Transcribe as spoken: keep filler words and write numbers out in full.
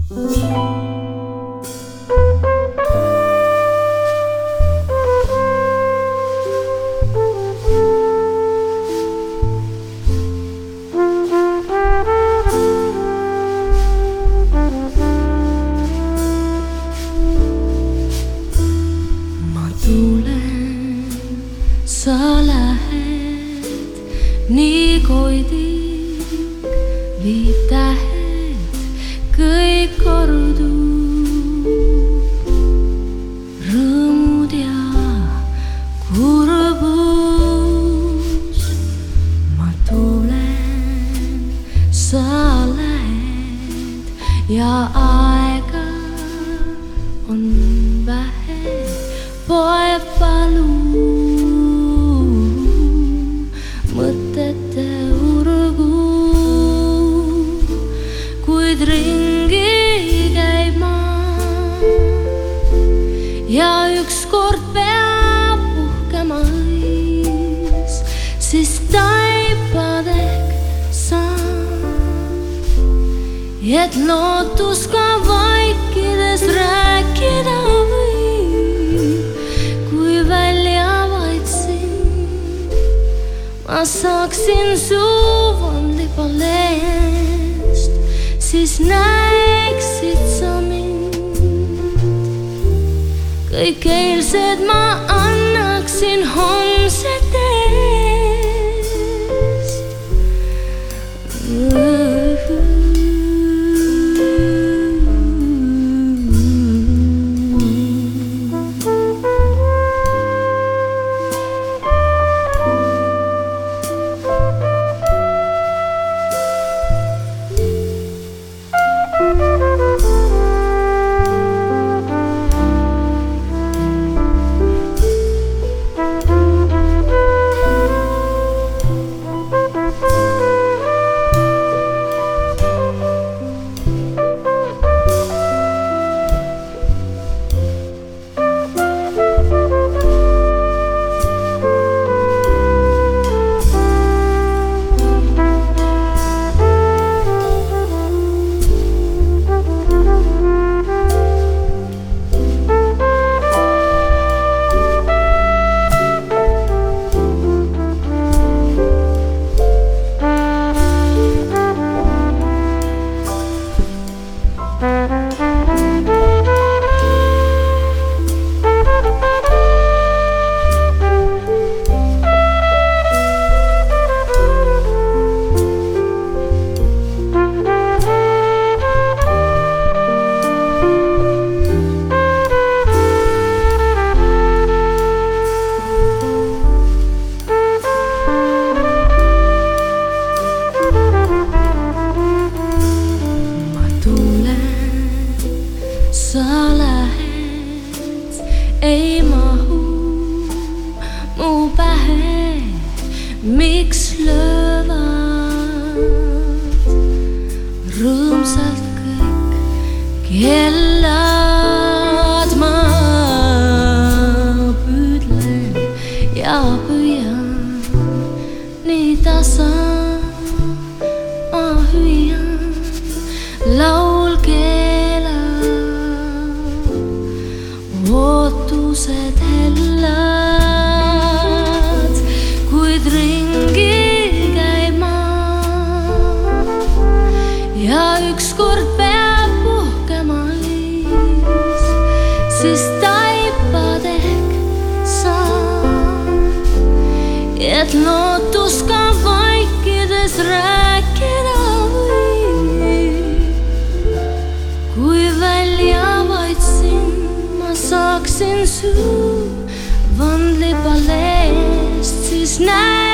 Sa lähed nii koidik, viib tähed kõik kordub. Rõõmud ja kurbus, ma tulen, sa lähed ja aega on vähe, poeg palun. Mõtete urgu, kuid ringi käib maa ja ükskord peab puhkema õis, siis taipadek saan, et lootus ka vaikides rääkida võib, kui välja vaid sind ma saaksin su vandlipaleest, siis näeksid sa mind. Kõik eilsed ma annaksin homsete eest. Sa lähed, ei mahu mu pähe, miks löövad rõõmsalt kõik kellad. Ma püüdlen ja püüan nii tasa, ma hüüan, laul ootused hellad, kuid ringi käib maa ja ükskord peab puhkema õis, siis taipadek saan, et lootus ka vaikides rääkida võib, kui välja vaid sind saaksin su vandlipaleest, siis näe